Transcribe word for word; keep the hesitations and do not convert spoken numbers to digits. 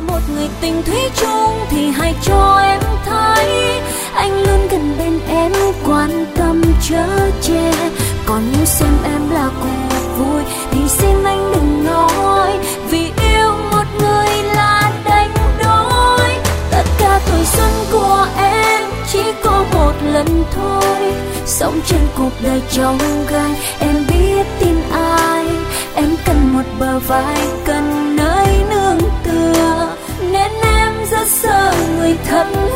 một người tình thủy chung thì hãy cho em thấy anh luôn gần bên em, quan tâm chở che. Còn nếu xem em là cuộc vui thì xin anh đừng nói, vì yêu một người là đánh đổi. Tất cả tuổi xuân của em chỉ có một lần thôi, sống trên cuộc đời chông gai. Em biết tin ai, em cần một bờ vai, cần nơi nương tựa, nên em rất sợ người thân